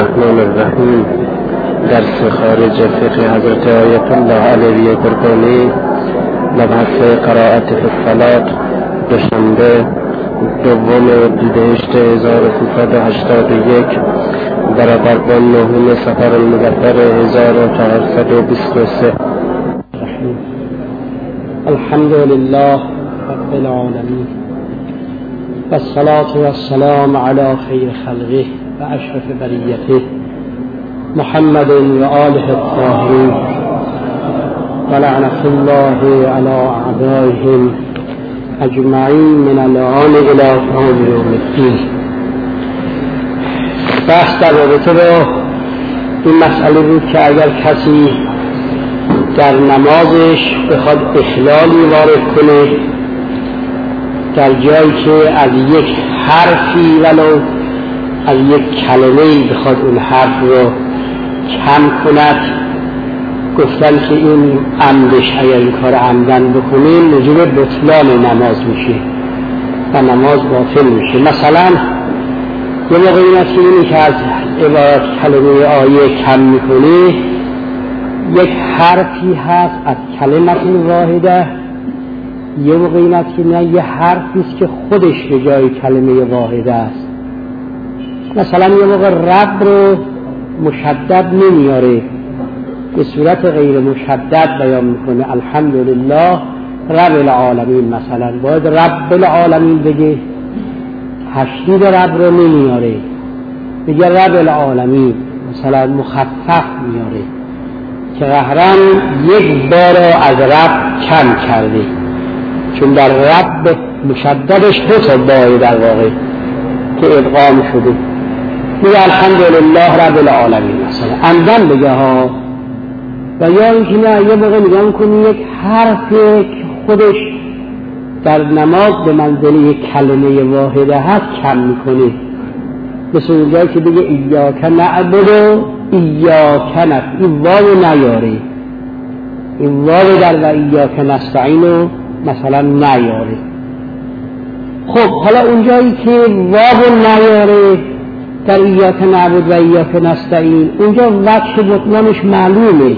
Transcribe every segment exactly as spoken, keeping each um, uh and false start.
الرحمن الرحیم. درس خارج فقه حضرت آیت الله علیه قربانی، مبحث قرائت فی الصلاة، دوشنبه دوم اردیبهشت هزار و سیصد و هشتاد و یک برابر با نهم صفر المظفر هزار و چهارصد و بیست و سه. الحمد لله رب العالمین والصلاة والسلام على خیر خلقه و اشرف بریته محمد و آله الطاهرین و لعنت الله علی اعدائهم اجمعین من الآن الی یوم الدین. بحث در رابطه با این مسئله بود که اگر کسی در نمازش بخواد اخلالی وارد کنه، در جایی که از یک حرفی ولو از یک کلمه‌ای بخواد اون حرف رو کم کند، گفتن که این عمدش اگر این کار عمدن بکنه موجب بطلان نماز میشه و نماز باطل میشه. مثلا یه موقع این است که اینی که از عبارت کلمه آیه کم میکنه یک حرفی هست از کلمت واحده، یه موقع این است که نه یه حرفی است که خودش به جای کلمه واحده است. مثلا یه موقع رب رو مشدد نمیاره، به صورت غیر مشدد بیان میکنه، الحمدلله رب العالمین، مثلا باید رب العالمین بگه، تشدید رب رو نمیاره، بگه رب العالمین، مثلا مخفف میاره که قهرن یک بار از رب کم کرده، چون در رب مشددش دو تا بار در واقع که ادغام شده، میگه الحمدلله رب العالمین مثلا عمدن بگه ها. و یا اینکه نه یه موقع نگاه کنی یک حرف که خودش در نماز به منزله یک کلمه واحده هست کم میکنه، مثل اونجایی که بگه ایاک نعبد و ایاک نستعین، این واو نیاره، این واو در و ایاک نستعین رو مثلا نیاره. خب حالا اونجایی که واو نیاره در ایاک نعبد و ایاک نستعین، اونجا وجه بطلانش معلومه،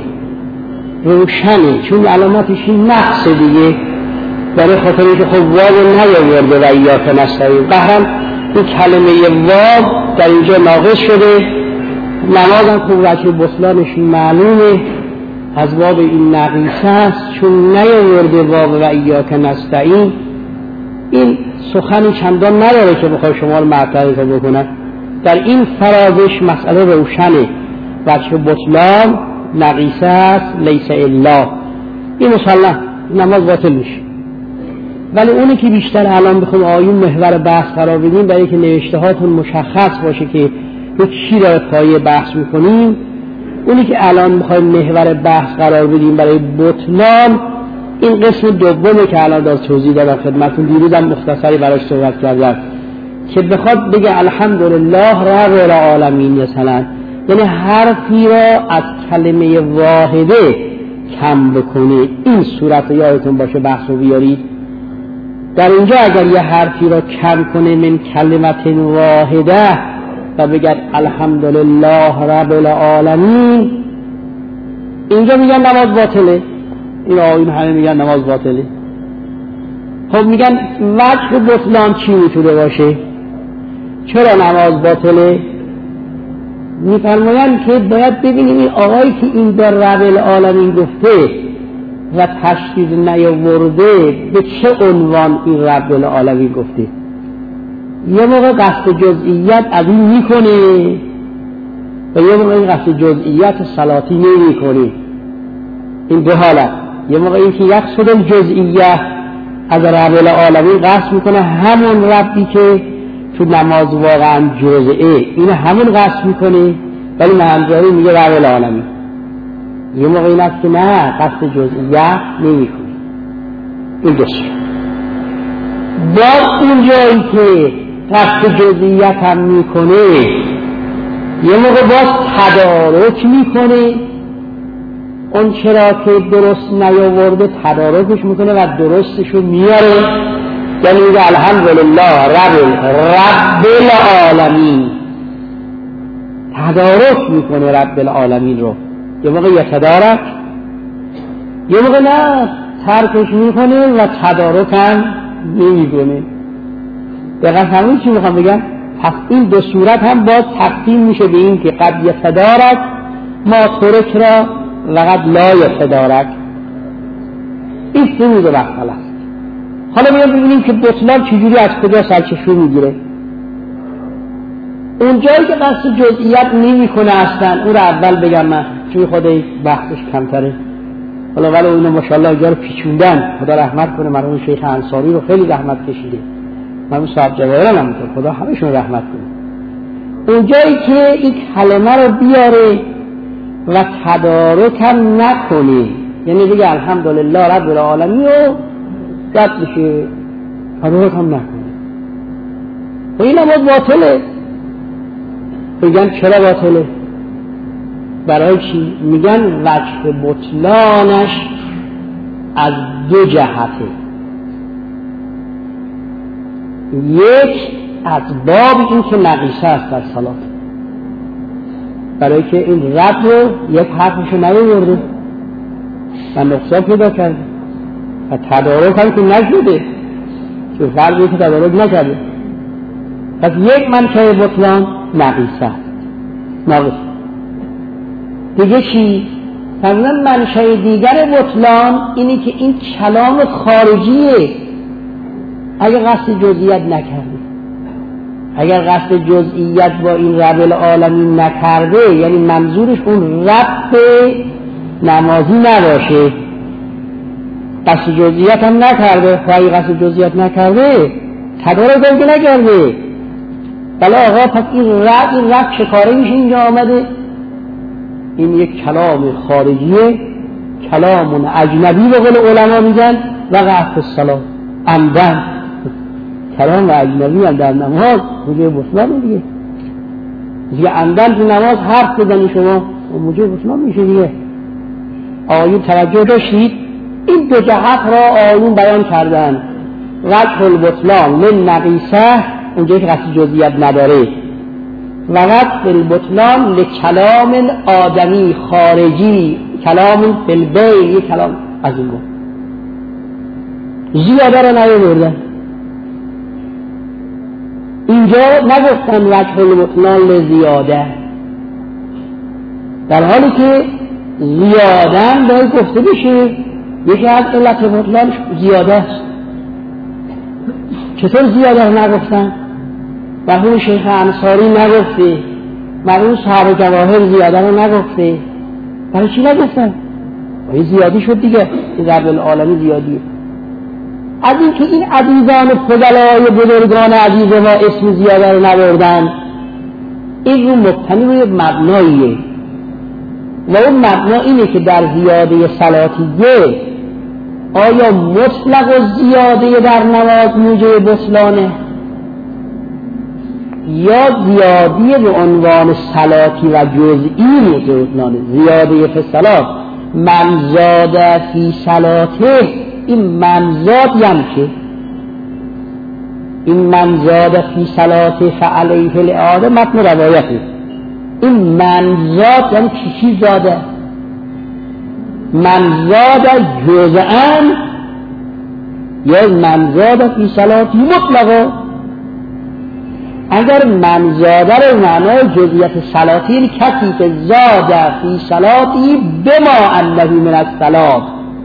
روشنه، چون علاماتش این نقص دیگه، برای خاطر اینکه خب واو نیاورده و ایاک نستعین، بهرم این کلمه واو در اینجا ناقص شده، نماز هم خب وجه بطلانش معلومه، از واو این نقیصه است، چون نیاورده واو و ایاک نستعین. این سخنی چندان نداره که بخوای شما رو معترض بکنن، در این فرازش مسئله روشنه، وجه بطلان نقیصه است، لیس الا، این مسلم نماز باطل میشه. ولی اونی که بیشتر الان بخوام آیون محور بحث قرار بدیم، برای که نوشته هاتون مشخص باشه که به چی را پایه بحث میکنیم، اونی که الان میخوایم محور بحث قرار بدیم برای بطلان، این قسم دومه که الان دار توضیح دادم خدمتون، دیروزم مختصری براش صحبت کردم، که بخواد بگه الحمدلله رب العالمین مثلا، یعنی حرفی را از کلمه واحده کم بکنه. این صورت یادتون باشه بحث رو بیارید. در اینجا اگر یه حرفی را کم کنه من کلمت واحده و بگه الحمدلله رب العالمین، اینجا میگن نماز باطله، این آیین همه میگن نماز باطله. خب میگن وجه بطلان چی میتونه باشه؟ چرا نماز باطله؟ میفرمایند که باید ببینیم این آقایی که این در رب العالمین گفته و تشدید نیاورده به چه عنوان این رب العالمین گفته. یه موقع قصد جزئیت از این میکنه و یه موقع این قصد جزئیت صلاتی نمیکنه. این دو حالت، یه موقع این که یقصد الجزئیت از رب العالمین قصد میکنه همون ربی که تو نماز واقعا جزئه، این همون قصد میکنه ولی منظوری میگه رب العالمین. یه موقع این است که نه، قصد جزئیت نمیکنه. این دوست با اون جایی که قصد جزئیت هم میکنه، یه موقع باز تدارک میکنه، اون چرا که درست نیاورده تدارکش میکنه و درستشو میاره، یعنی میگه الحمدلله رب رب العالمین، تدارک میکنه رب العالمین رو، یه موقع یتدارک، یه موقع نه ترکش میکنه و تدارک هم نمیکنه. دقیقا همین چی میخوام بگم، پس این دو صورت هم باز تقسیم میشه به این که قد یتدارک ما ترک را و قد لا یتدارک. این سه روز مسئله است. حالا بیایم ببینیم که بطلان چجوری از کجا سرچشمه میگیره. اون جایی که قصد جزئیات نمی کنه اصلا، اون رو اول بگم من چون خودش بحثش کمتره. حالا ولی اونو ماشاءالله اینجا رو پیچوندن، خدا رحمت کنه. مرحوم شیخ انصاری رو خیلی رحمت کشیده، مرحوم صاحب جواهران هم میگه خدا همشون رحمت کنه. اون جایی که این کلمه رو بیاره و تدارک هم نکنه، یعنی دیگه الحمدلله رب العالمین رو رد بشه، تدارک هم نکنه، و این نماز باطله. میگن چرا باطله؟ برای چی؟ میگن وجه بطلانش از دو جهته. یک از باب این که نقیصه است در صلات، برای که این رد رو یک حرفشو نمیورده و نقصان پیدا کرده و تدارک هم که نشده، که فرقی که تدارک نکرده. پس یک منشأ بطلان نقیصه ناقص. دیگه چی؟ مثلا منشأ دیگر بطلان اینی که این کلام خارجیه. اگر قصد جزئیات نکرده، اگر قصد جزئیات با این رب العالمین نکرده، یعنی منظورش اون رب نمازی نباشه، قصد جزئیات هم نکرده، خواهی قصد جزئیات نکرده، تدارک هم که نکرده، بله آقا پس این رب این رب چه کاره میشه اینجا آمده؟ این یک کلام خارجیه، کلام اجنبی به قول علما میگن و قطع الصلاة عمدن. کلام اجنبی هم در نماز موجب بطلان دیگه، دیگه عمدن تو نماز حرف بزنی شما موجب بطلان میشه دیگه. آیون توجه داشتید؟ این دو جهت را آیون بیان کردن. وجه البطلان من نقیصه، اونجایی که قصد جزئیات نداره، و وجه البطلان لکلام آدمی خارجی، کلام فلبی، یک کلام از این بود زیاده را نیاوردن. اینجا نگفتن وجه البطلان لزیاده، در حالی که زیادن باید گفته بشه یکی از علت بطلان زیاده است. چطور زیاده نگفتن؟ مرحوم شیخ انصاری نگفته، مرحوم صاحب جواهر زیاده رو نگفته، برای چی نگفتن؟ این زیادی شد دیگه، این رب العالمین زیادیه. از این که این عزیزان فضلای بزرگان عزیز ما اسم زیاده رو نبردن، این رو مبتنی روی مبناییه، و اون مبنا اینه که در زیاده صلاتیه آیا مطلق و زیاده در نماز موجب بطلانه یا زیادی به عنوان صلاتی و جزئی موجب بطلانه؟ زیاده فی صلات، من زاد فی صلاته، این منزاد یم که این منزاد فی صلاته فعلیه الاعاده متن روایته. این منزاد یعنی چی زاده؟ منزاد جزءاً یا منزاد فی صلاتی مطلقا. اگر منزاد رو معنای جزئیات صلاتی، یعنی کسی که زاد فی صلاتی بما انه من الصلات،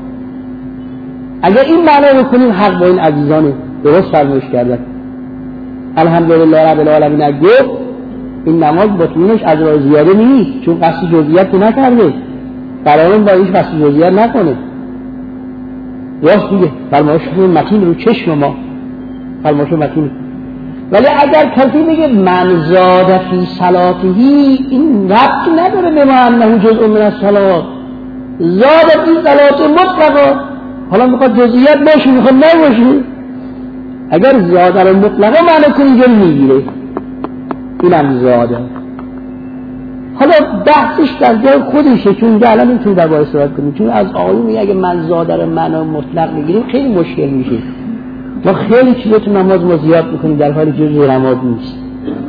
اگر این معنی بکنیم حق با این عزیزان درست فرمایش کردن. الحمدلله رب العالمین اگه این نماز بطلونش از راه زیاده نیست، چون قصد جزئیات نکرده، برای اون با ایش قصد جزئیات نکنه. راست دیگه، فرمایش متین رو چشم ما، فرمایش متین. ولی اگر کسی میگه من زاد فی صلاتهی، این ربطی نداره به ما انه جزء من الصلات، زاد فی صلات مطلقا. حالا میخواد جزئیات باشه، میخواد نباشه. اگر زاده رو مطلقا معنی کنی اینجا میگیره، اینم زاده. حالا بحثش در جای خودشه، چون اینجا الان نمیتونیم در باید صحبت کنیم، چون از آقایی میگه اگه من زاده رو معنی مطلق میگیریم خیلی مشکل میشه. ما خیلی چیزا تو نماز ما زیاد میکنیم در حالی که جزء نماز نیست.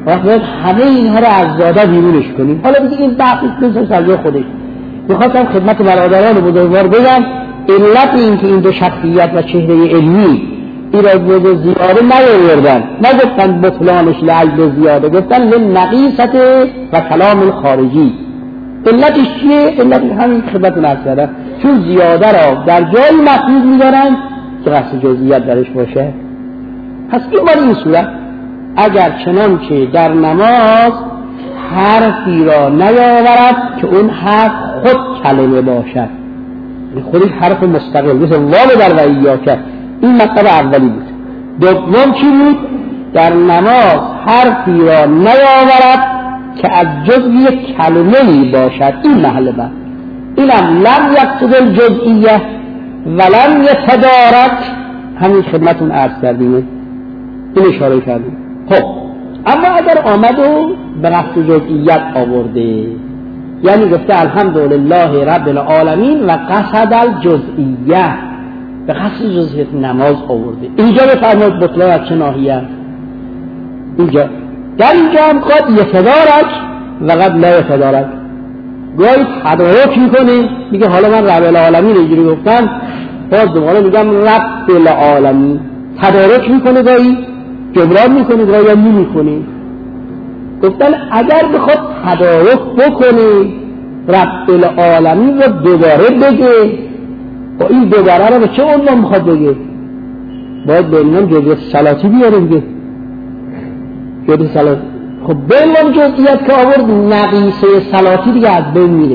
وقت باید همه اینها رو از زاده بیرونش کنیم. حالا دیگه این بحث نیست از خودش. میخواستم خدمت برادران بزرگوار بگم علت این که این دو شخصیت و چهره علمی این را جز زیاده نیاوردن، نگفتن بطلانش لعجل زیاده، گفتن لنقیصت و کلام الخارجی. علتش چیه؟ علتش همین خدمت نرسده، چون زیاده را در جایی محفوظ می‌دارن که قصد جزئیات درش باشه. پس این بار این صورت اگر چنانچه در نماز حرفی را نیاورد که اون حرف خود کلمه باشد، خودش حرف مستقل مثل واو در و ایاک، این مطلب اولی بود. دوم چی بود؟ در نماز حرفی را نیاورد که از جزء یک کلمه‌ای باشد، این محل بعد. اینم لم یقصد الجزئیه ولم یتدارک، همین خدمتون عرض کردیم، این اشاره کردیم. خب اما اگر آمد و به قصد جزئیت آورده، یعنی گفته الحمدلله رب العالمین و قصد الجزئیه، به قصد جزئیت نماز آورده، اینجا بفرمایید بطلان از چه ناحیه؟ اینجا در اینجا هم قد یتدارک و قد لا یتدارک، گاهی تدارک میکنه میگه حالا من رب العالمین اینجوری گفتم، باز دوباره میگم رب العالمین، تدارک میکنه گاهی جبران میکنه گاهی نمیکنه. گفتن اگر بخواد تدارک بکنه رب العالمین رو دوباره بگه، با این دوباره رو به چه عنوان میخواد بگه؟ باید به عنوان جزئیات صلاتی بیاره دیگه، جزئیات صلاتی. خب به عنوان جزئیات که آورد نقیصه صلاتی دیگه از بین میره،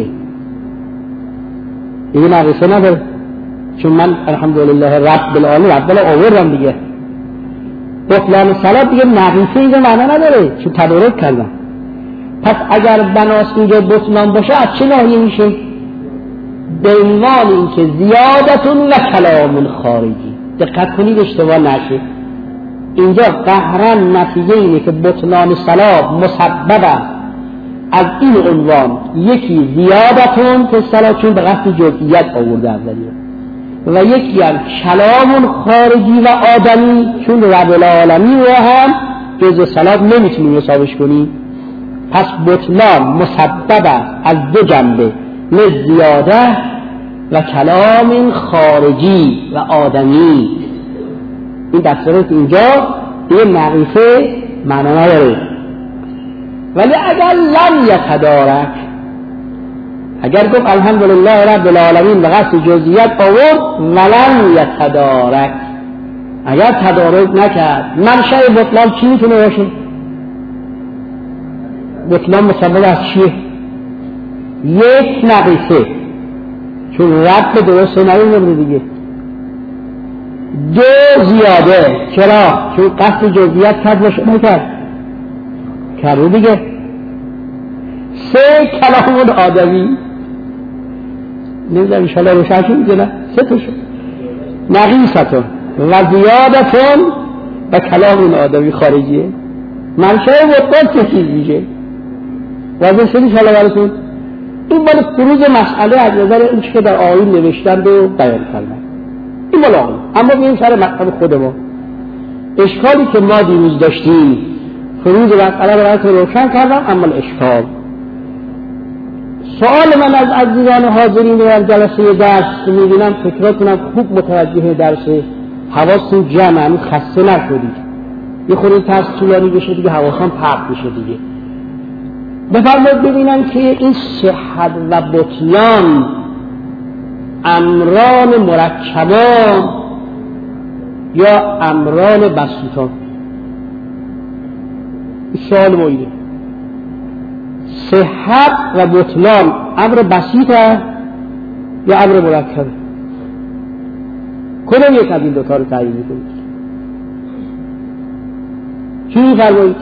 دیگه نقیصه نداره، چون من الحمدلله رب العالمین رب العالمین آوردم دیگه، بطلان صلات دیگه نقیصه اینجا معنا نداره چون تدارک کردم. پس اگر بناس اینجا بطلان باشه از چه ناحیه میشه؟ به عنوان اینکه زیادتون و کلام خارجی. دقت کنید اشتباه نشه، اینجا قهرن نتیجه اینه که بطلان صلات مسبب است از این عنوان، یکی زیادتون که صلات چون به قصد جزئیات آورده اولیه، و یکی هم کلام خارجی و آدمی چون رب العالمین رو هم جزء صلات نمیتونیم حسابش کنیم. پس بطلان مسبب است از دو جنبه، زیاده و کلام خارجی و آدمی. این دستوره که اینجا یه نقیصه معنا نداره. ولی اگر لم یتدارک، اگر گفت الحمدلله رب العالمین به قصد جزئیات آورد ولم یتدارک، اگر تدارک نکرد، منشأ بطلان چی میتونه باشه؟ بطلان مسبب از چیه؟ یک نقیصه، چون رب درست نمی‌کنه دیگه. دو زیاده، چرا؟ چون قصد جزئیات کرد باشه نکرد، کرد دیگه. سه کلام آدمی، نمیدونم انشاءالله روشن شد میدونم، سه تا شد، نقیصتون و زیادتون و کلام آدمی خارجیه. منشأ بطلان چه چیز میشه؟ واضح شد انشاءالله براتون؟ این مال خروج مسئله از نظر این که در آیین نوشتند و بیان کردند، این مال آیین. اما بیاییم سر مطلب خود ما. اشکالی که ما دیروز داشتیم خروج مسئله براتون روشن کردم، اما اشکال سوال من از عزیزان حاضرین در جلسه درس که می‌بینم فکراتونم خوب متوجه درسه، حواستون جمع، خسته نشدید، یه خورده ترس طولانی بشه دیگه حواسم پرت بشه دیگه. بفرمایید ببینم که این صحت و بطلان امران مرکبان یا امران بسیطان؟ این سوال ما اینه. صحت و بطلان امر بسیطه یا امر مرکبه؟ کدوم یک از این دوتا رو تعیین میکنید؟ چی میفرمایید؟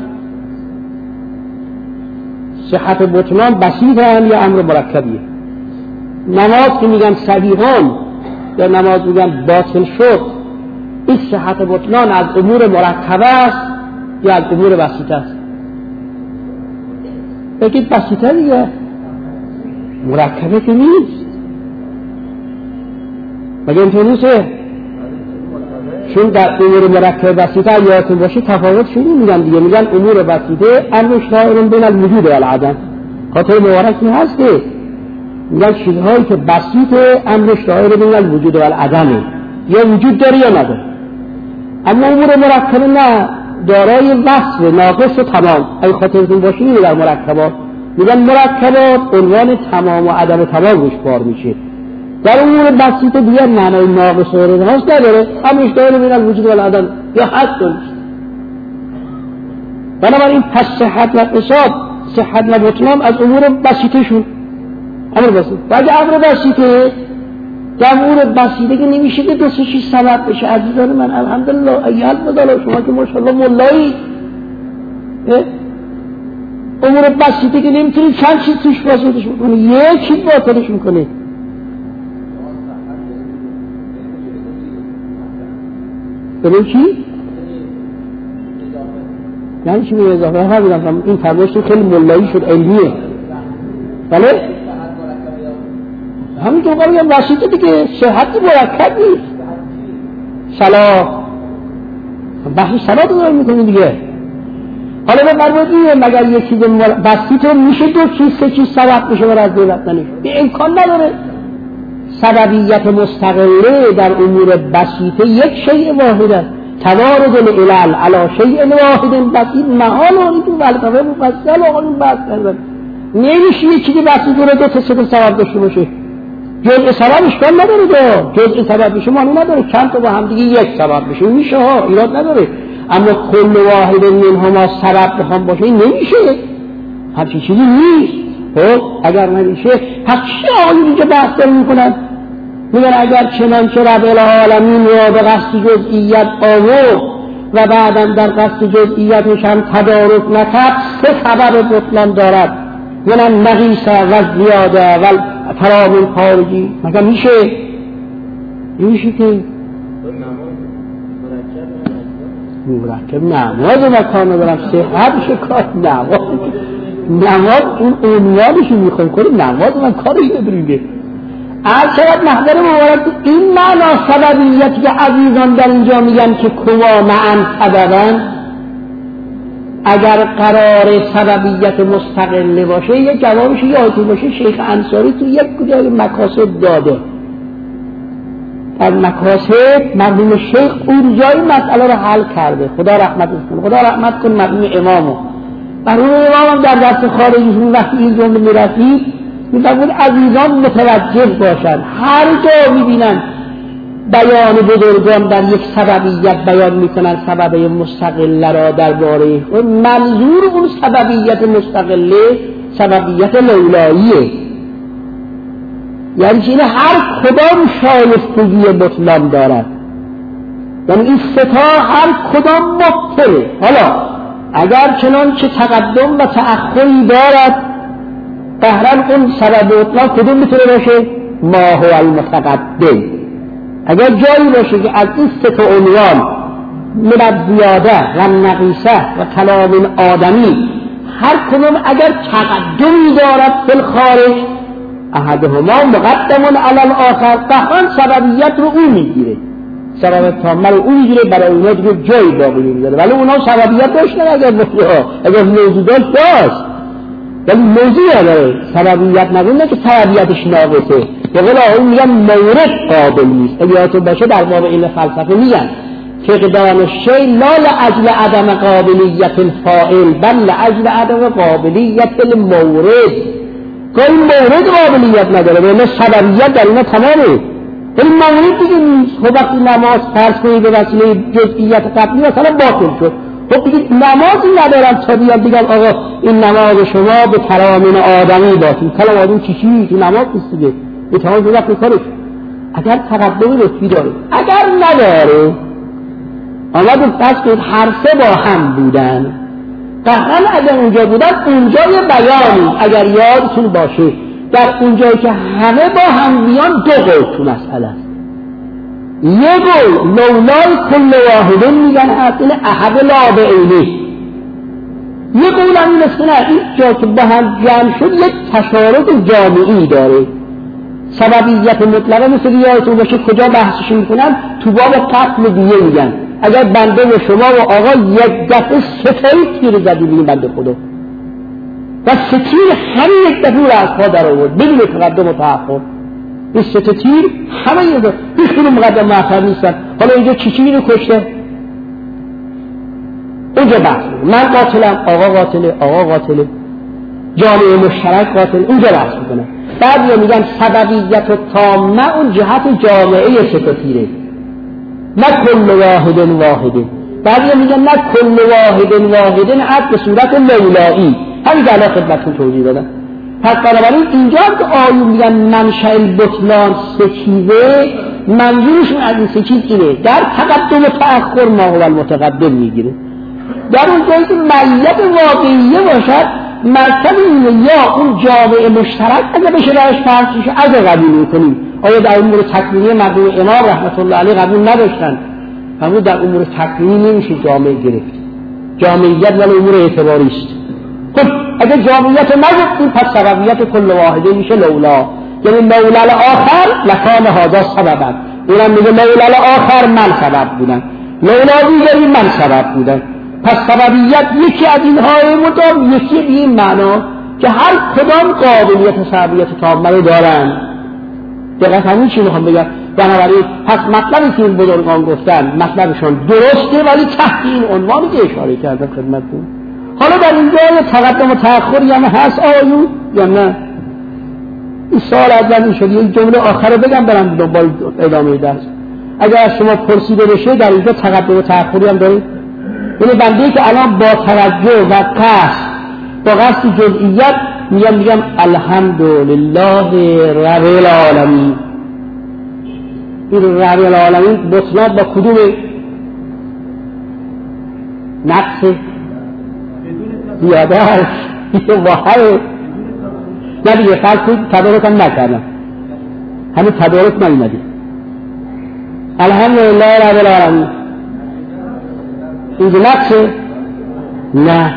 صحت و بطلان بسیطه یا امر مرکبیه؟ نماز که میگن صحیحان یا نماز میگن باطل شد، این صحت و بطلان از امور مرکبه است یا از امور بسیطه است؟ بگید بسیطه دیگه، مرکبه که نیست. مگه اینطور نیسته؟ چون در امور مرکب بسیطه یادتون باشه تفاوت شدی میگن دیگه، میگن امور بسیطه امرش دائرون بین الوجود و العدم، خاطر مبارکی هسته میگن چیزهایی که بسیطه امرش دائر بین الوجود و العدمه، یا وجود داره یا نداره. اما امور مرکبه نه، دارای وصف ناقص و تمام. اگه خاطرتون باشه اینه در مرکبات میگن مرکبات عنوان تمام و عدم تمام روش کار میشه. در امور بسیطه دیگر معنای ناقص و هست نداره، امرش دائر بین الوجود و العدم یا حد داره. بنابراین پس صحت و اقتصاد، صحت و بطلان از امور بسیطه شون. امر بسیط و اگه امر بسیطه، در امور بسیطه که نمیشه که دو سه چیز سبب بشه. عزیزان من الحمدلله ایال بدالا شما که ماشاءالله مولایی، امور بسیطه که نمیتونید چند چیز توش باطلش میکنه، یک چیز باطلش میکنه. ببین چی؟ یعنی چی به اضافه ها بیدم؟ این فرمایش خیلی مولایی شد، علمیه. بله؟ همینطور قرار یا بسیطه دیگه، صحتی مرکب نیست. صلاح بحث صلاح رو داریم میکنی دیگه. حالا به قربادیه مگر یک چیز بسیطه میشه دو چیز سه چیز سبب بشه برای از دولتنش، به امکان نداره. سببیت مستقله در امور بسیطه یک شیء واحد است. توارد العلل علی شیء واحد بسیط محال و این تو فلسفه مفصل آقایون بحث کردن. نمیشه یک چیزی بسیطه رو دو تا سه تا سبب داشته باشه. جزء سبب اشکال نداره، دو جزء سبب بشه معنی نداره، چند تا با هم دیگه یک سبب بشه میشه ها، ایراد نداره. اما کل واحد منهما سبب بخوام باشه نمیشه، همچین چیزی نیست. خب اگر نمیشه پس چه آقایون اینجا بحث دارن میکنن؟ میگن اگر چنانچه رب العالمین را به قصد جزئیت آورد و بعدم در قصد جزئیتش هم تدارک نکرد، سه سبب بطلان دارد، یعنی نقیصه و زیاده و ترامل خارجی. مگر میشه؟ میشه که مرکب نماز و مکانه دارم صحت شکار نماز نماز اون عنوانشو میخوام کنیم نماز من کارش نداریده. از شاید محضر مبارک این معنا سببیتی که عزیزان در اینجا میگن که کوا معن سببن، اگر قرار سببیت مستقله باشه یک جوابش یادتون باشه شیخ انصاری تو یک کجای مکاسب داده. در مکاسب مرحوم شیخ اون جای مسئله رو حل کرده، خدا رحمتش کنه، خدا رحمت کنه مرحوم امامو. مرحوم امام در دست خارجیشون وقتی این جمله میرسید میفرمود عزیزان متوجه باشن هر جا میبینن بیان بزرگان در یک سببیت بیان میکنن سبب مستقله را درباره منظور اون سببیت مستقله سببیت لولاییه، یعنی این هر کدام شایستگی بطلان دارد، یعنی این ستا هر کدام مبطله. حالا اگر چنانچه تقدم و تأخری دارد قهرن اون سبب بطلان کدوم میتونه باشه؟ ما هو المتقدم. اگر جایی باشه که از این سه تا عنوان من زیاده و نقیصه و کلام آدمی هر کدوم اگر تقدمی دارد فی الخارج احدهما مقدم علی الاخر، قهرن سببیت رو اون میگیره، سبب تامل رو اون میگیره، برای اونها دیگه جایی باقی نمیذاره. ولی اونها سببیت داشتن اگر اگر موضوع داشت داشت ولی موضوع نداره، سببیت نداره، نه که سببیتش ناقصه. به قول آقایون میگن مورد قابل نیست. اگه یادتون باشه در باب این فلسفه میگن فقدان الشیء لا لاجل عدم قابلیت الفاعل بل لاجل عدم قابلیت المورد. گاهی مورد قابلیت نداره ولی سببیت در اینا تمامه، ولی مورد دیگه نیست. خب وقتی نماز فرض کنید به وسیله جزئیات قبلی مثلا باطل شد، خب دیگه نمازی ندارم تا بیان دیگم آقا این نماز شما به ترامین آدمی باطل. کلام آدمی چی چی تو نماز نیست دیگه، به تمام وقت کارش. اگر تقدم رتبی داره، اگر نداره آمدون پس که هر سه با هم بودن، قهرن اگر اونجا بودن اونجای بیانی اگر یادتون باشه در اونجایی که همه با هم بیان دو قول تو مسئله است. یه قول لولای کل واحدن میگن اصل احد لا بعینه، یه قول هم مثل نه این جا که با هم جمع شد یک تشارت جامعی داره. سببیت مطلقه مثل یادتون باشه کجا بحثش میکنن تو باب قتل دیگه میگن اگر بنده و شما و آقا یک دفعه ستایی تیر زدی بگیم بنده خدا و سه تیر همین یک دفعه رو از پا در آورد بدون تقدم و تأخر این سه تیر همه یه دفعه هیچ کنون مقدم مأخر نیستن حالا اینجا چی چی رو کشته اونجا بحث من قاتلم آقا قاتله آقا قاتله جامعه مشترک قاتل اونجا بحث میکنه بعد یا میگن سببیت و تامه اون جهت جامعه ستاتیره نه کل واحد واحده بعد یا میگن نه کل واحد واحده عد به صورت لولایی همین در خدمتتون توضیح دادم پس بنابراین اینجا که آیون میگن منشأ البطلان سه چیزه منظورشون از این سه چیز اینه در تقدم و تأخر ما هو المتقدم میگیره در اون جایی که ملیت واقعیه باشد مرکب اینه یا اون جامعه مشترک اگه بشه راهش فرض میشه اگه قبول میکنیم آیا در امور تکوینی مردم امام رحمت الله علیه قبول نداشتن همون در امور تکوینی نمیشه جامعه گرفت جامعیت ولی امور اعتباری است خب اگه جامعیت نگفتیم پس سببیت کل واحده میشه لولا یعنی لولا الاخر لکان هذا سببا اونم میگه لولا الاخر من سبب بودم لولا دیگری من سبب بودم پس سببیت یکی از اینهای مدام یکی به این معنا که هر کدام قابلیت سببیت تامه دارن دقیقا همین چی میخوام بگم بنابراین پس مطلبی که این بزرگان گفتن مطلبشون درسته ولی تحت این عنوانی که اشاره کردم خدمتتون حالا در اینجا تقدم و تأخری هم هست آیون یا نه این سال از من شد این جمله آخر رو بگم برم دنبال ادامه درس اگر از شما پرسیده بشه در اینجا تقدم و تأخری هم دارید یعنی بنده که الان با توجه و قصد با قصد جزئیات میگم میگم الحمدلله رب العالمین این رب العالمین بطلان با کدوم نقص زیاده هست یه واحد نه دیگه فرض کنید تدارک هم نکردم همین تدارک نایمدی الحمدلله رب العالمین اینجا نقصه؟ نه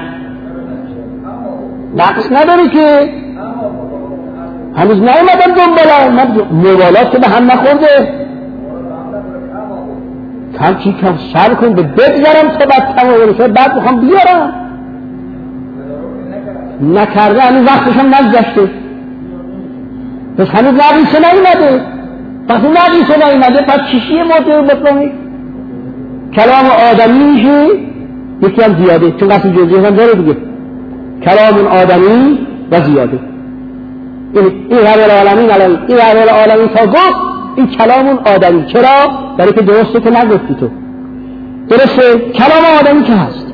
نقص نداره که هنوز نایمدم دنبالا موالات که به هم نخورده کم چی کم سر کن به بگذارم تا بعد تمام بعد میخوام بیارم نکرده هنوز وقتشم نگذشته پس هنوز نقیصه نایمده پس اون نقیصه نایمده پس چیشیه موضوع بطلانی کلام آدمی میشه یکی هم زیاده چون قصد جزئی هم داره دیگه کلام آدمی و زیاده این رب العالمین الان این رب العالمین تا گفت این کلام آدمی چرا؟ برای که درسته که نگفتی تو درسته کلام آدمی که هست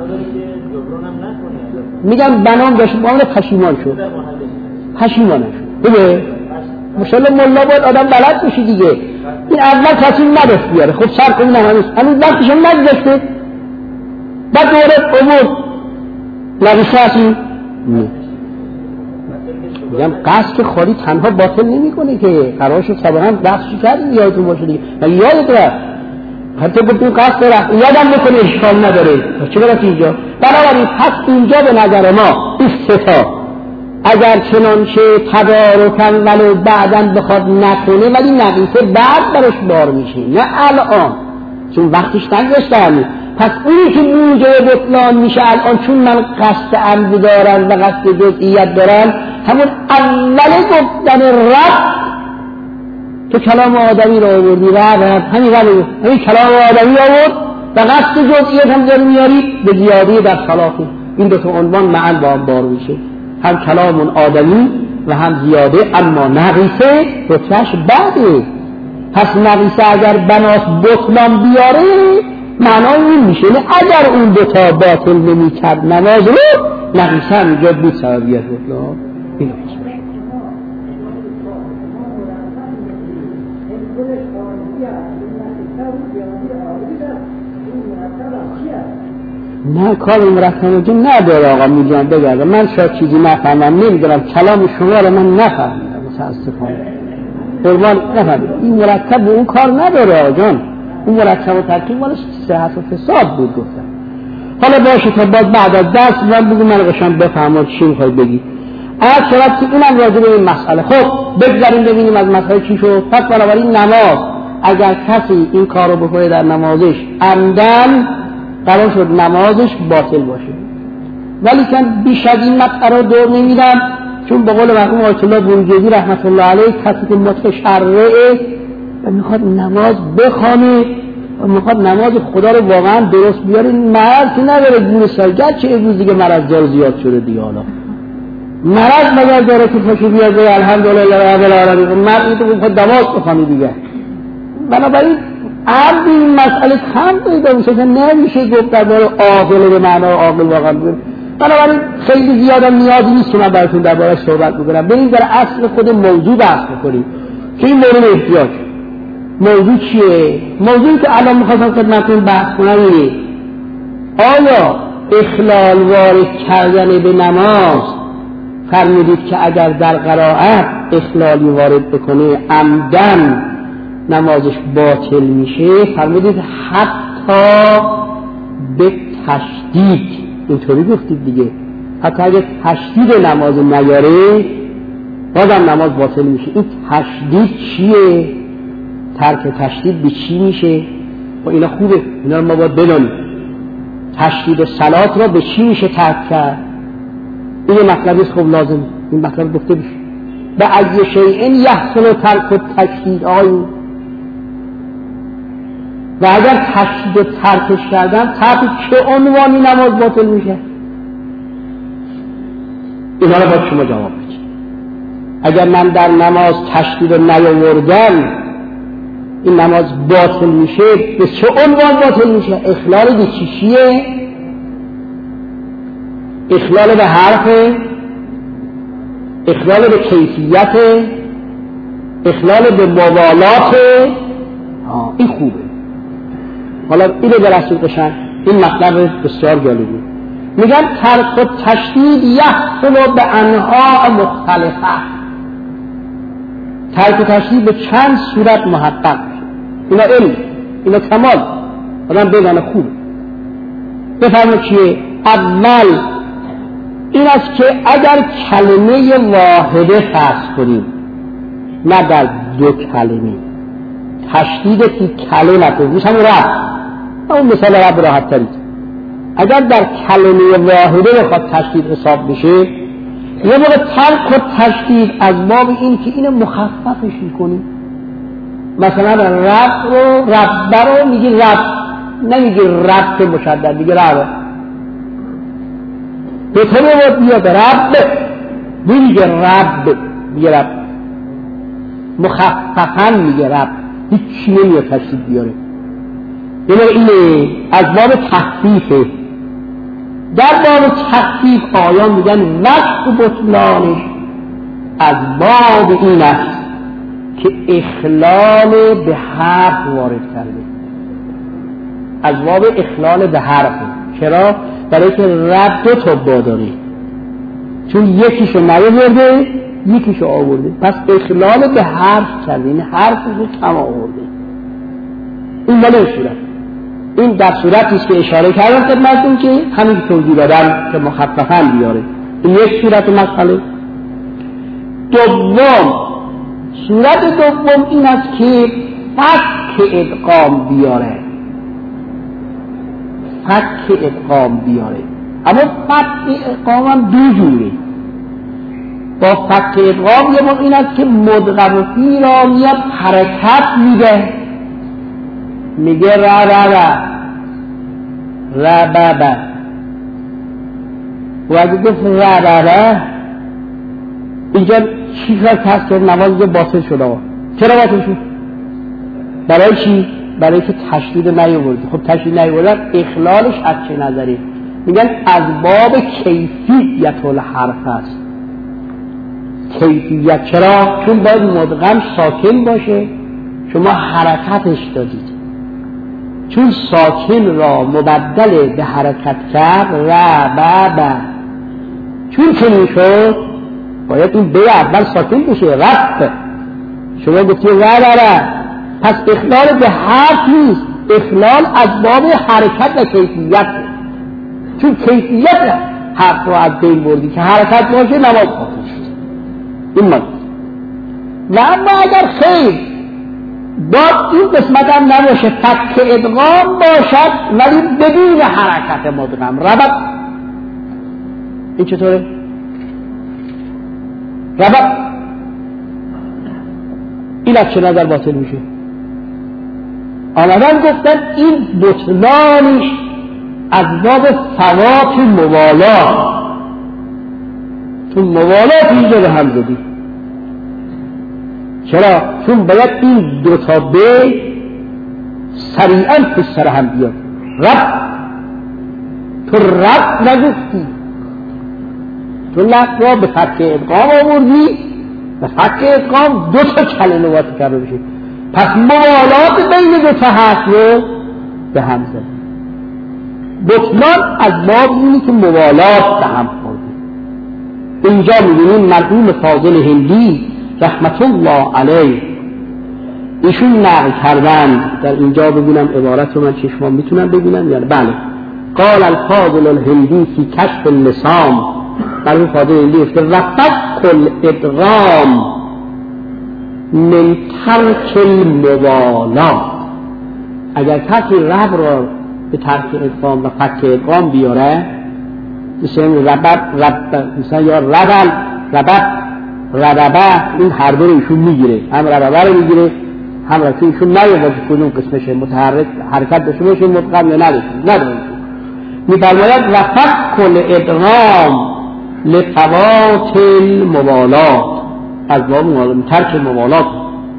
میگم بنام داشت معامله پشیمان شد پشیمان شد بگه مشالله ملا باید آدم بلد میشه دیگه این اول کسی نداشت بیاره خب سر کنیم هنوز هنوز وقتش هم نگذشته بعد دوره امور لغیصه هستی میگم قصد که خالی تنها باطل نمی کنه که قرارش سابقا بحثی کردیم یادتون باشه دیگه یادت رفت حتی گفتیم قصد رفت یادم بکنه اشکال نداره چه برات اینجا بنابراین پس اینجا به نظر ما این ستا اگر چنانچه تدارکن ولو بعدن بخواد نکنه ولی نقیصه بعد برش بار میشه نه الان چون وقتش نگذشته همین پس اونی که موجب بطلان میشه الان چون من قصد عمد دارم و قصد جزئیت دارم همون اول گفتن رب تو کلام آدمی رو آوردی رب همین رب همین کلام آدمی آورد و قصد جزئیت هم داری میاری به زیادی در صلاحی این دو تا عنوان معا با هم بار میشه هم کلام آدمی و هم زیاده اما نقیصه رتبهش بعده پس نقیصه اگر بناس بطلان بیاره معنای این میشه نه اگر اون دوتا باطل نمی کرد نماز رو نقیصه هم ایجاد بود سببیت بطلان این هست نه کار مرتبه نداره آقا میگم بگرده من شاید چیزی نفهمم نمیدونم کلام شما رو من نفهمیدم متاسفانه قربان نفهمیدم این مرتب به اون کار نداره آقا جان اون مرتب و ترکیب مالش صحت و فساد بود گفتم حالا باشه تا باز بعد از درس من بگو من قشنگ بفهمم چی میخوای بگی از شرط که اینم راجع به این مسئله. خب بگذاریم ببینیم از مسئله چی شد. پس بنابراین نماز اگر کسی این کار رو بکنه در نمازش عمدن قرار شد نمازش باطل باشه، ولی که بیش از این مسئله رو دور نمیدم، چون به قول مرحوم آیت الله بروجردی رحمت الله علیه کسی که متشرعه و میخواد نماز بخونه و میخواد نماز خدا رو واقعا درست بیاره، مرض نداره گونه سالگر چه امروز دیگه مرض دار زیاد شده دیگه، حالا مرض مگر داره که پاشو بیاد الحمدلله رب العالمین مرد تو خود نماز بخونی دیگه. بنابراین عرض این مسئله کم پیدا میشه که نمیشه گفت در باره عاقل به معنای عاقل واقعا. بنابراین خیلی زیادم نیازی نیست که من براتون درباره‌اش صحبت بکنم. بریم در اصل خود موضوع بحث بکنیم که این مورد احتیاج. موضوع چیه؟ موضوعی که الان می‌خواستم خدمتتون بحث کنم اینه: آیا اخلال وارد کردن به نماز فرمودید که اگر در قرائت اخلالی وارد بکنه عمدن نمازش باطل میشه؟ فرمودید حتی به تشدید، اینطوری گفتید دیگه، حتی اگر تشدید نماز نیاره بازم نماز باطل میشه. این تشدید چیه؟ ترک تشدید به چی میشه؟ و اینا خوبه، اینا رو ما باید بدانیم. تشدید صلات را به چی میشه ترک کرد؟ این مطلبی است خب لازم این مطلب گفته بشه. به ای شیء یحصل ترک و تشدید آیون، و اگر تشدید و ترکش کردن تحت چه عنوانی نماز باطل میشه؟ اینا رو باید شما جواب بدید. اگر من در نماز تشدید رو نیاوردم این نماز باطل میشه، به چه عنوان باطل میشه؟ اخلال به چی چیه؟ اخلال به حرف، اخلال به کیفیت، اخلال به موالات. این خوبه. حالا اینو درستون قشنگ، این مطلب بسیار جالبه. میگن ترک و تشدید یحصل به انواع مختلفه. ترک و تشدید به چند صورت محقق میشه. اینا علم، اینا کمال، آدم بدانه خوبه. بفرمایید چیه؟ اول این است که اگر کلمه واحده فرض کنیم، نه در دو کلمه، تشدید که کلمه نکنیم، میشه همون رب، اون مثال رب راحت ترید. اگر در کلمه واحده بخواد تشدید حساب بشه، یه موقع ترک و تشدید از باب این که اینو مخففش میکنیم. مثلا رب رو رب رو میگی رب، نمیگی رب که مشدد، میگی رب. به طور باید بیاد رب، میگه رب، میگه رب مخففن، میگه رب، هیچ چی نمیاد تشدید بیاره. یعنی اینه از باب تخفیفه. در باب تخفیف آیان میگن وقت بطلانش از باب این است که اخلال به حرف وارد کرده. از باب اخلال به حرف. چرا؟ برای که رب دو تا با داره، چون یکیشو نیاورده یکیشو آورده، پس اخلال به حرف کرده، این حرفش رو کم آورده. این مال صورت. این در صورتی است که اشاره کردم خدمتتون که همین توضیح دادم که مخففاً بیاره. این یک صورت مسئله. دوم، صورت دوم این است که فک ادغام بیاره. فک ادغام بیاره. اما فک ادغام هم دو جوره. با فک ادغام یه موقع این است که مدغم فی را میاد حرکت میده، میگه را را را را با با، و اگه گفت را را را اینجا چی کار هست که نماز باطل شده آقا؟ چرا باطل شد؟ برای چی؟ برای که تشدید نیاورده. خب تشدید نیاوردن اخلالش از چه نظری؟ میگن از باب کیفیت الحرف است. کیفیت چرا؟ چون باید مدغم ساکن باشه، شما حرکتش دادید. چون ساکن را مبدل به حرکت کرد را با با، چون چنین شد باید این به اول ساکن بشه، رفت. شما گفتی را را را، پس اخلال به حرف نیست، اخلال از باب حرکت و کیفیت. چون کیفیت حق رو از بین بردی که حرکت باشه نماز باطل شد. این ماست. و اما اگر خیر باید این قسمت هم نباشه، فک ادغام باشد ولی بدون حرکت مدغم ربط. این چطوره؟ ربط این از چه نظر باطل میشه؟ آمدن گفتن این بطلانش از باب فوات موالات، چون موالات اینجا به هم زدی. چرا؟ چون باید این دوتا به سریعا پشت سر هم بیاد. رب تو رب نگفتی، تو لفظ را به فک ادغام آوردی، به فک ادغام دو تا کلمه واسه کرده بشه، پس موالات بین دو تا حرف رو به هم زد. بطلان از باب اینی که موالات به هم خورده. اینجا می‌بینیم مرحوم فاضل هندی رحمت الله علیه ایشون نقل کردند. در اینجا ببینم عبارت رو من چشمان میتونم ببینم یا بله. قال الفاضل الهندی فی کشف اللسان، مرحوم فاضل هندی است رفت الادغام من ترک الموالات. اگر کسی رب را به ترک ادغام و فک ادغام بیاره، مثل ربط ربط مثلا یا ربل ربط رببه، این هر دو رو ایشون میگیره، هم رببه رو میگیره هم را که ایشون نیومد کدوم قسمشه متحرک حرکت داشته باشه مدغم یا نداشته نداره. میفرماید رفع کل ادغام لفوات الموالات، از باب ترک موالات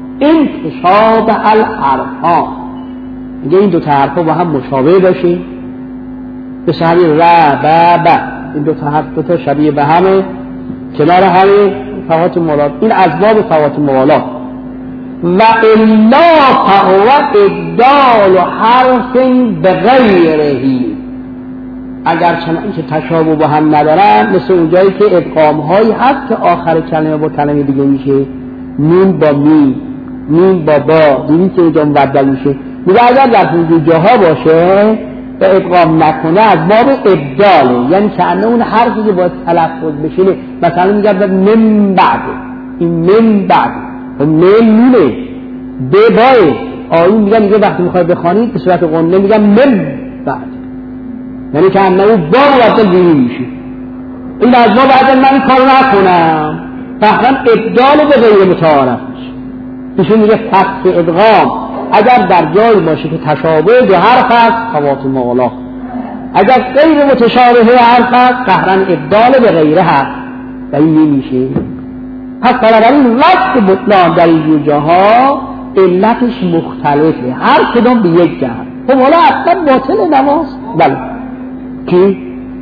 انتشاب الحرفان. میگه این دو تا حرفا با هم مشابه باشه، به شبیه رببه، این دو تا حرف دو تا شبیه به همه، کنار همه فوات موالات. این از باب فوات موالات. و الا فهو ابدال حرف بغیرهی، اگر چنان که تشابه با هم ندارن، مثل اونجایی که ادغام هایی هست که آخر کلمه با کلمه دیگه میشه، نون با می، میم با با، دیدید که اینجا مبدل میشه. میگه اگر در اون جاها باشه و ادغام نکنه از باب ابداله، یعنی که انه اون حرفی که باید تلفظ بشه، مثلا میگه من بعد، این من بعد و من نونه به بای آیون میگه میگه وقتی میخوای بخوانید به صورت قنده میگه من بعد، یعنی که انه با مبدل بیرون میشه. این از باب اگر من این کار نکنم فقط ابدال به غیر متعارف میشه. ایشون میگه فقط ادغام اگر در جایی باشه که تشابه به حرف است فوات موالات، اگر غیر متشابه حرف است قهرن ابدال به غیره هست و این نمیشه. پس بنابراین وقت بطلان در این جاها علتش مختلفه، هر کدام به یک جهت. خب حالا اصلا باطل نماز بله کی؟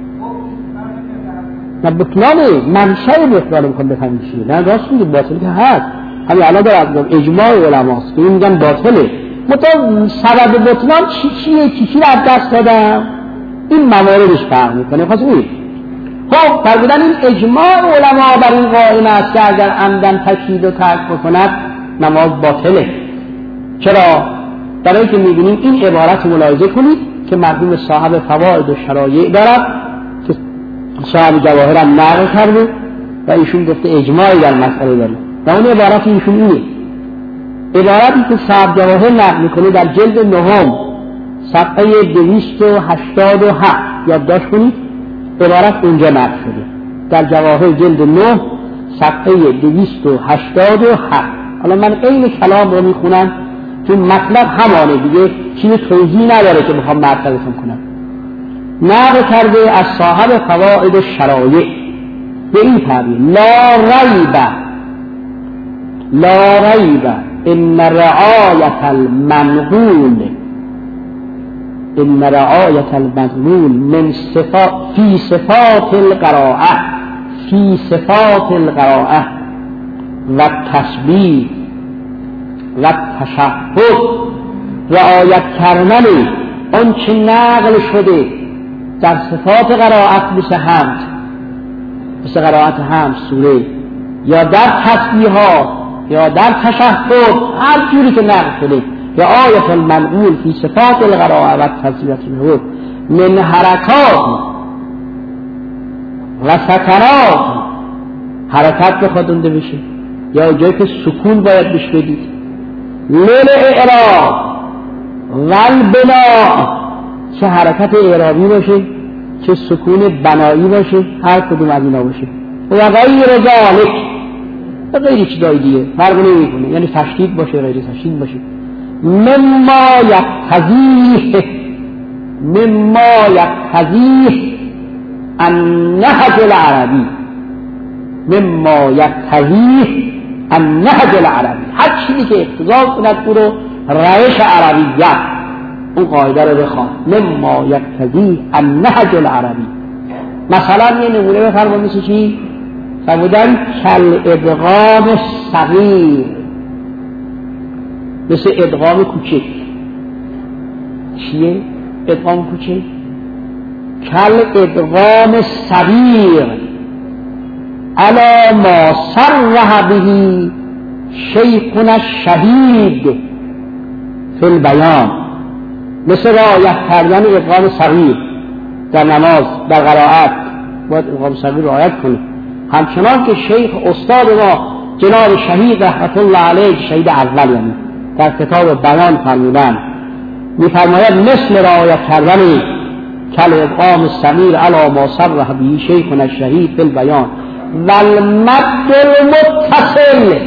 نه بطلانه، منشأ بطلان میخواد بفهمید چیه. نه راست میگه باطل که هست، همین الان در اجماع علماست که میگن باطله. مطمئن سبب بطلان چی چیه؟ چی چی رو از دست دادم؟ این مواردش فرق میکنه. خواست این خب فرمودن این اجماع علما بر این قائم است که اگر عمدن تکیید و ترک بکند نماز باطله. چرا؟ برای که میبینیم این عبارت ملاحظه کنید که مرحوم صاحب فواید و شرایع دارد که صاحب جواهر هم نقل کرده و ایشون گفته اجماعی در مسئله داره و اون عبارت ایشون اینه. عبارتی که صاحب جواهر نقل میکنه در جلد نهم صفحه دویست و هشتاد و هفت یادداشت کنید، عبارت اونجا نقل شده در جواهر جلد نه صفحه دویست و هشتاد و هفت. حالا من این کلام رو میخونم چون مطلب همانه دیگه، چیزی توضیح نداره که بخوام مرتبطون کنم. نقل کرده از صاحب فواید و شرایع به این تعبیر: لا ریب لا ریب ان رعایت المنقول ان رعایت المنقول من صفات فی صفات القراءه فی صفات القراءه و تسبیح و تشهد، رعایت کردن آنچه نقل شده در صفات قرائت مثل حمد، مثل قرائت حمد سوره، یا در تسبیحات یا در تشهد، هر جوری که نقل شده رعایت المنقول فی صفات القراءه و تسبیح من حرکات و سکنات حرکت بخواد اونده بشه یا جایی که سکون باید بشه بدید. لیل اعراب والبنا، چه حرکت اعرابی باشه چه سکون بنایی باشه، هر کدوم از اینا باشه. و غیر ذالک، و غیر چیزای دیگه فرق نمیکنه، یعنی تشدید باشه غیر تشدید باشه. مما یقتضیه مما یقتضیه النهج العربی مما یقتضیه النهج العربی، هر چیزی که اقتضا کند او رو روش عربیت، اون قاعده رو بخوان. مما یقتضیه النهج العربی. مثلا یه نمونه بفرمایید مثل چی؟ فرمودن کل ادغام صغیر، مثل ادغام کوچک. چیه ادغام کوچک؟ کل ادغام صغیر علی ما صرح به شیخنا الشهید فی البیان، مثل رعایت کردن ادغام صغیر در نماز در قرائت باید ادغام صغیر رعایت کنه، همچنان که شیخ استاد ما جناب شهید رحمت الله علیه، شهید اول یعنی در کتاب بیان فرمودن، می‌فرماید مثل رعایت کردن کل ادغام صغیر علی ما صرح به شیخنا الشهید فی البیان والمد المتصل،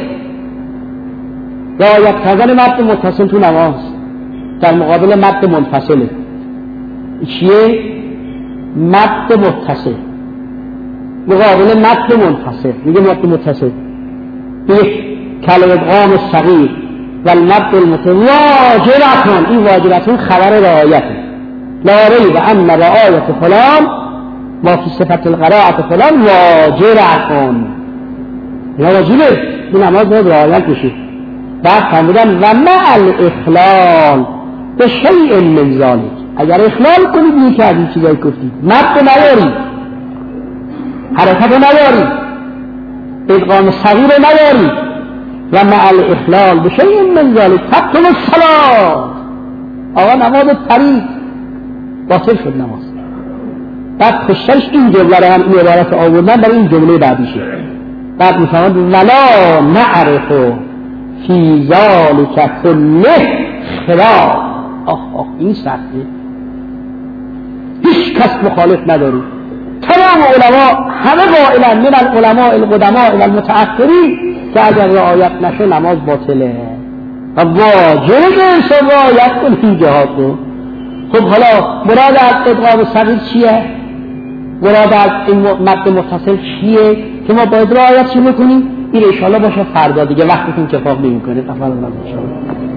رعایت کردن مد متصل تو نماز در مقابل مد منفصله. چیه؟ مد متصل مقابل مد منفصل، میگه مد متصل یک کل ادغام صغیر والمد المتصل واجبتون، این واجبتون خبر رعایته، لا ریب ان رعایت فلان ما فی صفت القراءة فلان واجبتون، یا واجبه این نماز باید رعایت بشه. بعد فرمودن و مع الاخلال به شیء من ذلک، اگر اخلال کنید میکردی چیزایی گفتید، مد نداری، حرکت نداری، ادغام صغیر نداری، و مع الاخلال به شیء من ذلک تبطل الصلاة، آقا نماز پرید باطل شد نماز. بعد خشترش این جمله رو هم این عبارت آوردن برای این جمله بعدیشه. بعد میفرماید ولا نعرف فی ذلک کله خلاف، آه آه این سخته، هیچ کس مخالف نداری، تمام علما همه قائلن من العلماء القدماء و المتأخرین که اگر رعایت نشه نماز باطله و واجب انسان رعایت کن این جهات رو. خب حالا مراد از ادغام صغیر چیه؟ مراد از این مد متصل چیه که ما باید رعایتش میکنیم؟ این انشاءالله باشه فردا دیگه، وقتتون کفاف نمیکنه. تفضل.